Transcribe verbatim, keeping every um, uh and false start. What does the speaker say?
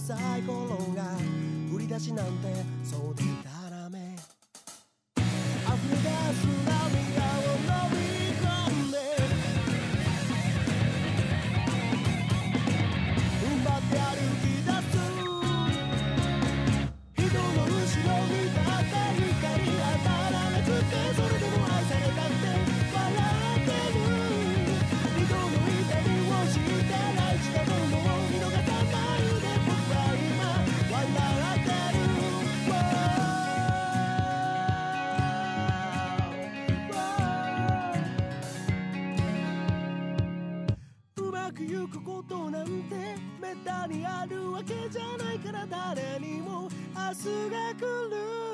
さい頃が振り出しなんてそうでたらめ溢れ出す涙を飲み込んで踏ん張って歩き出す人の後ろに立って光当たらなくてそれでも愛されたって笑ってる人の痛みを知って大事なものを見逃さないで僕は今笑ってるうまくゆくことなんてめったにあるわけじゃないから誰にも明日が来る